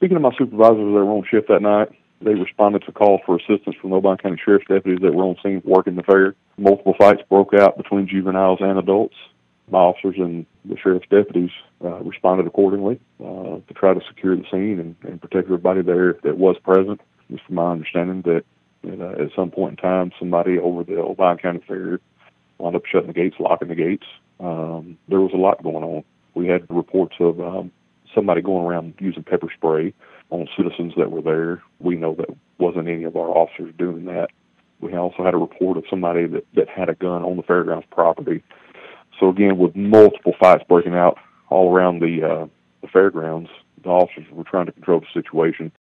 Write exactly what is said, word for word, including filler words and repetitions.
speaking to my supervisors that were on shift that night, they responded to calls for assistance from Obion County Sheriff's deputies that were on scene working the fair. Multiple fights broke out between juveniles and adults. My officers and the sheriff's deputies uh, responded accordingly uh, to try to secure the scene and, and protect everybody there that was present. It's from my understanding that, that uh, at some point in time, somebody over the Obion County Fair wound up shutting the gates, locking the gates. Um, there was a lot going on. We had reports of um, somebody going around using pepper spray on citizens that were there. We know that wasn't any of our officers doing that. We also had a report of somebody that, that had a gun on the fairgrounds property. So again, with multiple fights breaking out all around the, uh, the fairgrounds, the officers were trying to control the situation.